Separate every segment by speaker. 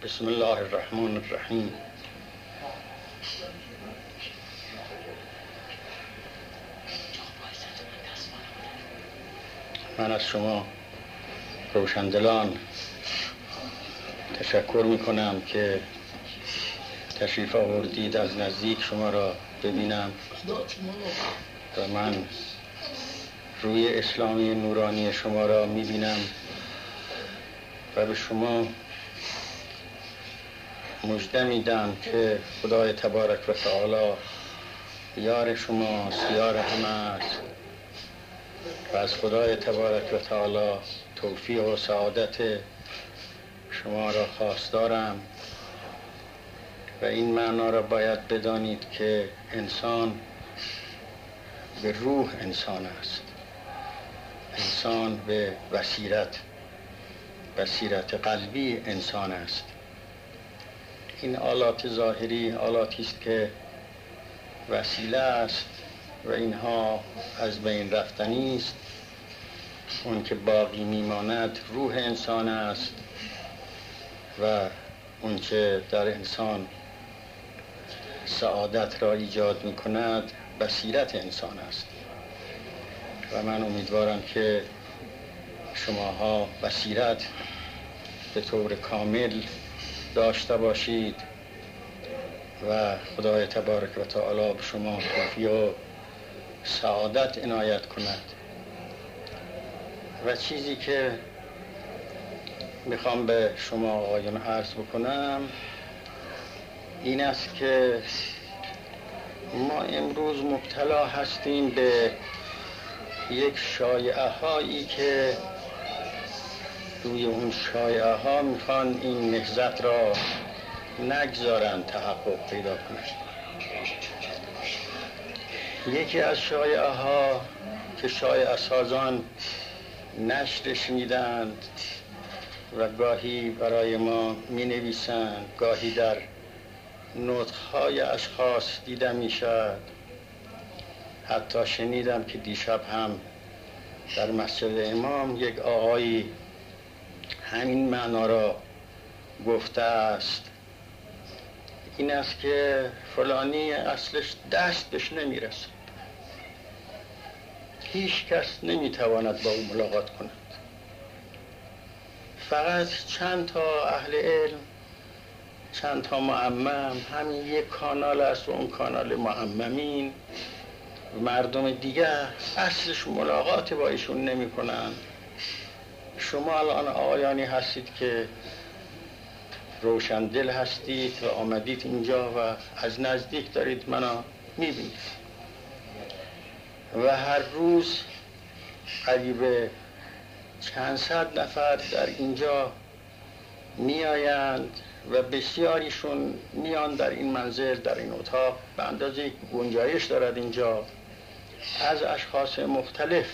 Speaker 1: بسم الله الرحمن الرحیم. من از شما روشندلان تشکر میکنم که تشریف آوردید از نزدیک شما را ببینم و من روی اسلامی نورانی شما را میبینم و به شما مژده میدم که خدای تبارک و تعالی یار شماست، یار همه است و از خدای تبارک و تعالی توفیق و سعادت شما را خواستارم و این معنا را باید بدانید که انسان به روح انسان است، انسان به بصیرت قلبی انسان است. این آلات ظاهری آلاتی است که وسیله است و اینها از بین رفتنی است. اون که باقی میماند روح انسان است و اون که در انسان سعادت را ایجاد میکند بصیرت انسان است و من امیدوارم که شماها بصیرت به طور کامل داشته باشید و خدای تبارک و تعالی به شما توفیق و سعادت عنایت کند. و چیزی که میخوام به شما آقایان عرض بکنم این است که ما امروز مبتلا هستیم به یک شایعه هایی که روی اون شایعه ها میخوان این نهضت را نگذارن تحقق پیدا کنند. یکی از شایعه ها که شایعه سازان نشرش میدند و گاهی برای ما می نویسند، گاهی در نطق‌های اشخاص دیده می شد. حتی شنیدم که دیشب هم در مسجد امام یک آقایی همین معنا را گفته است. این است که فلانی اصلش دستش نمیرسه، هیچ کس نمیتواند با او ملاقات کند، فقط چند تا اهل علم، چند تا معمم، همین یک کانال است و اون کانال معممین، مردم دیگه اصلش ملاقات با ایشون نمی کنن. شما الان آقایانی هستید که روشندل هستید و آمدید اینجا و از نزدیک دارید منو میبینید و هر روز قریب چند صد نفر در اینجا میآیند و بسیاریشون میان در این منزل، در این اتاق، به اندازه گنجایش دارد اینجا، از اشخاص مختلف.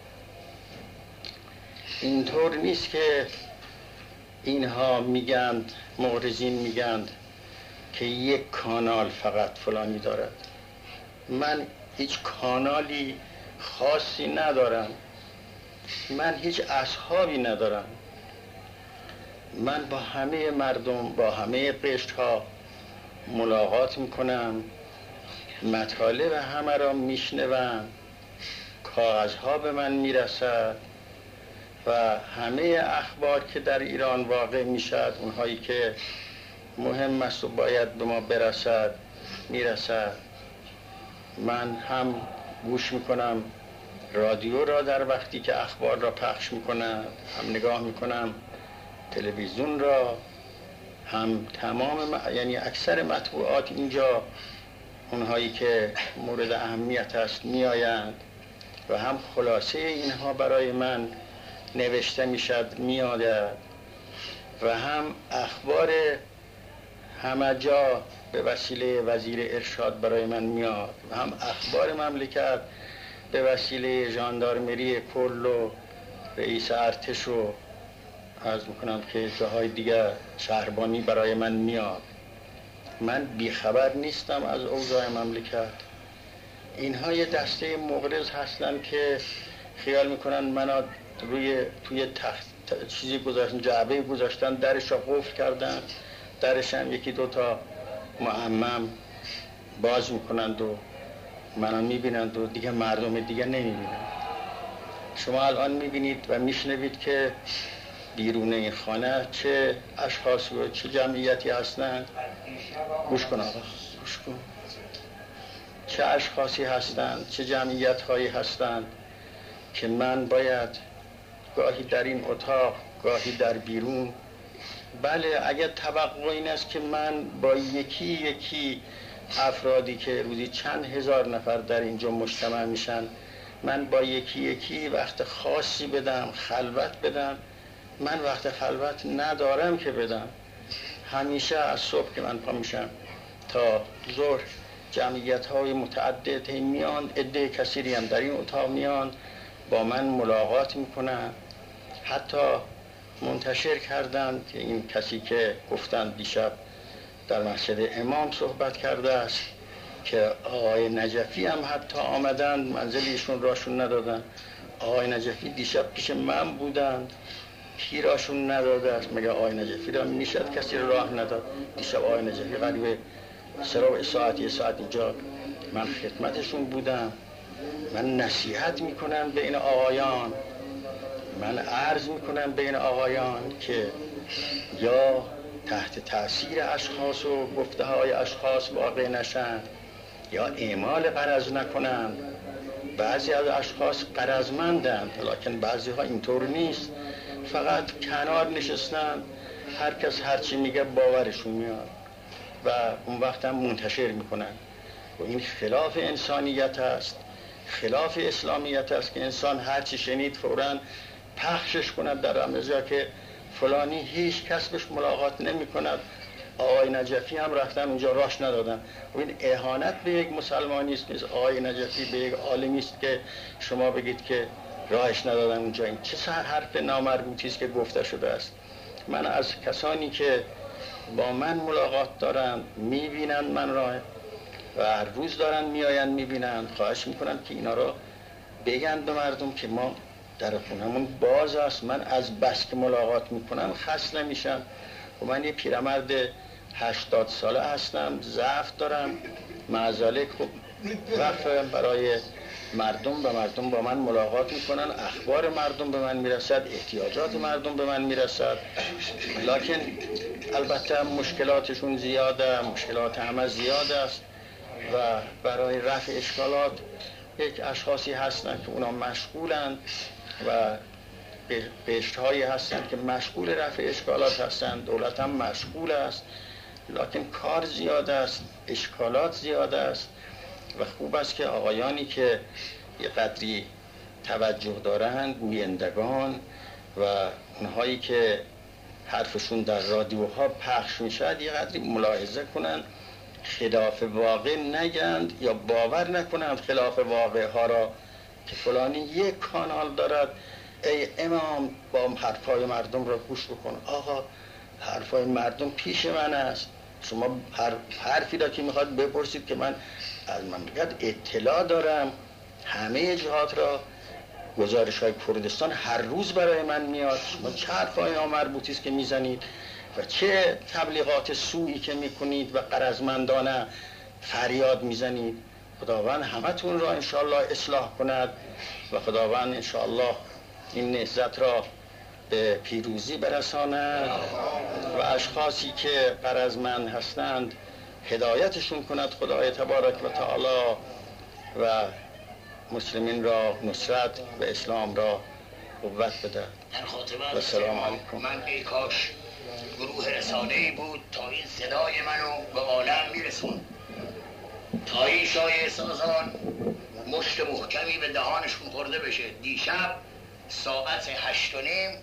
Speaker 1: اینطور نیست که اینها میگند، معرضین میگند که یک کانال فقط فلانی دارد. من هیچ کانالی خاصی ندارم، من هیچ اصحابی ندارم، من با همه مردم، با همه قشرها ملاقات میکنم، مطالب همه را میشنوم، کاغذها به من میرسد و همه اخبار که در ایران واقع میشد، اونهایی که مهم است و باید به ما برسد میرسد. من هم گوش میکنم رادیو را در وقتی که اخبار را پخش میکنم، هم نگاه میکنم تلویزیون را، هم یعنی اکثر مطبوعات اینجا اونهایی که مورد اهمیت است میآیند و هم خلاصه اینها برای من نوشته میشد میآید و هم اخبار همه جا به وسیله وزیر ارشاد برای من میاد و هم اخبار مملکت به وسیله ژاندارمری کل و رئیس ارتش و عرض میکنم که جاهای دیگر شهربانی برای من میاد. من بیخبر نیستم از اوضاع مملکت. اینها یه دسته مغرض هستن که خیال میکنن منو توی تخت چیزی گذاشتن، جعبه گذاشتن، درش را قفل کردن درش هم یکی دو تا معمم باز میکنند و منو میبینند و دیگه مردم دیگه نمیبینند. شما الان میبینید و میشنوید که بیرون این خانه چه اشخاص و چه جمعیتی هستند. گوش کن آقا، گوش کن. چه اشخاصی هستند، چه جمعیت هایی هستند که من باید گاهی در این اتاق گاهی در بیرون، بله اگر توقع این است که من با یکی یکی افرادی که روزی چند هزار نفر در اینجا مجتمع میشن، من با یکی یکی وقت خاصی بدم، خلوت بدم، من وقت خلوت ندارم که بدم. همیشه از صبح که من پا میشم تا ظهر جمعیت های متعدد میان، عده کثیری هم در این اتاق میان با من ملاقات میکنن. حتی منتشر کردن که این کسی که گفتن دیشب در مسجد امام صحبت کرده است که آقای نجفی هم حتی آمدن، منزلیشون راشون ندادن. آقای نجفی دیشب پیش من بودن، پیراشون نداده است. مگه آقای نجفی را میشد کسی راه نداد؟ دیشب آقای نجفی قریب سراب ساعت ساعت اینجا من خدمتشون بودم. من نصیحت میکنم بین آقایان، من عرض میکنم بین آقایان که یا تحت تأثیر اشخاص و گفته های اشخاص واقع نشن یا اعمال غرض نکنند. بعضی از اشخاص غرضمندند، لکن بعضی ها اینطور نیست، فقط کنار نشستن، هر کس هرچی میگه باورشون میاد و اون وقت هم منتشر میکنن و این خلاف انسانیت است، خلاف اسلامیت است که انسان هرچی شنید فوراً پخشش کند در امریکا که فلانی هیچ کس بهش ملاقات نمی کند. آقای نجفی هم رفتن اونجا راش ندادن و این اهانت به یک مسلمانی است که آقای نجفی به یک عالمی است که شما بگید که راهش ندادن اونجا. این چه حرف نامربوطی است که گفته شده است. من از کسانی که با من ملاقات دارن میبینن من را و هر روز دارن میآین میبینن، خواهش میکنم که اینا رو بگن به مردم که ما در خونمون باز است. من از بس که ملاقات میکنم خسته نمیشم و من یه پیرمرد 80 ساله هستم، ضعف دارم، معذالک خب وقت برای مردم و مردم با من ملاقات میکنن، اخبار مردم به من میرسد، احتیاجات مردم به من میرسد، لکن البته مشکلاتشون زیاده، مشکلات همه زیاد است و برای رفع اشکالات یک اشخاصی هستن که اونا مشغولن و قشرهایی هستن که مشغول رفع اشکالات هستن، دولت هم مشغول است، لکن کار زیاد است، اشکالات زیاد است و خوب است که آقایانی که یه قدری توجه دارن، گویندگان و اونهایی که حرفشون در رادیوها پخش میشد یه قدری ملاحظه کنن، خلاف واقع نگند یا باور نکنند خلاف واقع ها را که فلانی یک کانال دارد. ای امام با حرفای مردم را گوش بکن. آقا حرفای مردم پیش من است، شما حرفی را که میخواد بپرسید که من از مملکت اطلاع دارم، همه جهات را، گزارش های کردستان هر روز برای من میاد. شما چه حرفای نامربوطی است که میزنید و چه تبلیغات سوئی که میکنید و غرضمندانه فریاد میزنید. خداوند همتون را انشاءالله اصلاح کند و خداوند انشاءالله این نهضت را به پیروزی برساند و اشخاصی که غرضمند هستند هدایتشون کند خدای تبارک و تعالی و مسلمین را نصرت و اسلام را قوت بده.
Speaker 2: در خاتمه
Speaker 1: و السلام علیکم.
Speaker 2: من ای کاش گروه رسانه‌ای بود تا این صدای منو به عالم میرسون، تا این شایعه سازان مشت محکمی به دهانشون خورده بشه. دیشب ساعت 8:30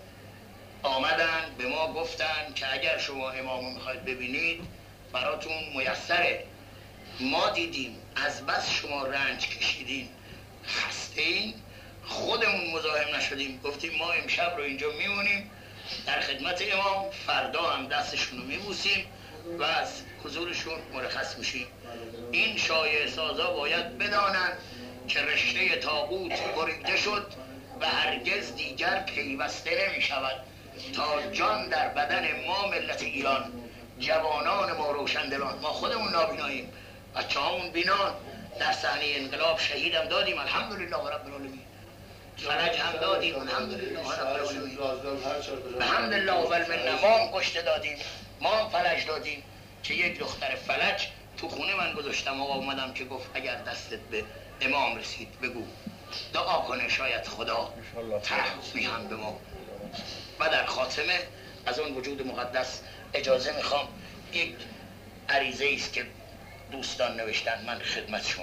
Speaker 2: آمدن به ما گفتن که اگر شما امامو میخواید ببینید براتون میسره. ما دیدیم از بس شما رنج کشیدین، خسته این، خودمون مزاحم نشدیم، گفتیم ما امشب رو اینجا میمونیم در خدمت امام، فردا هم دستشون رو میبوسیم و از حضورشون مرخص میشیم. این شایعه سازا باید بدانن که رشته طاغوت بریده شد و هرگز دیگر پیوسته نمی شود تا جان در بدن ما ملت ایران جوانان ما روشندلان، ما خودمون نابیناییم، بچه هامون بینان، در صحنه انقلاب شهیدم دادیم الحمدلله رب العالمین، فرج هم دادیم الحمدلله رب العالمین، الحمدلله و المنه. ما هم کشته دادیم، ما هم فلج دادیم. که یک دختر فلج تو خونه من گذاشتم، آقا اومدم که گفت اگر دستت به امام رسید بگو دعا کنه شاید خدا ترحمی هم به ما. و در خاتمه از اون وجود مقدس اجازه میخوام یک عریضه است که دوستان نوشتن من خدمت شما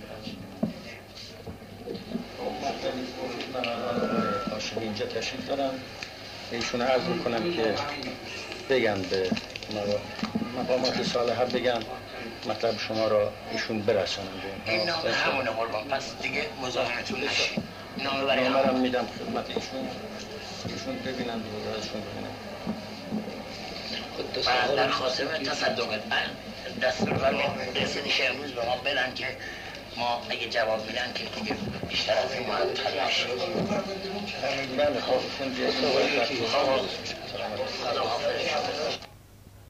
Speaker 1: هاشمی اینجا تشریف دارم، ایشون عرض میکنم که بگن به مقامات صالحه، بگن مطلب شما را ایشون برسانن.
Speaker 2: این نامه همونه قربان، پس دیگه مزاحمتون نشید. نامه برای
Speaker 1: همون میدم خدمت ایشون ببینن، بودازشون ببینن.
Speaker 2: بعد در خاتمه تصدقت دستور فرمایید رسیدش امروز به ما بدن که ما اگه جواب میدن که دیگه بیشتر از این معطل نشیم.
Speaker 1: بله خواهشون بیاد.
Speaker 2: خدا حافظ.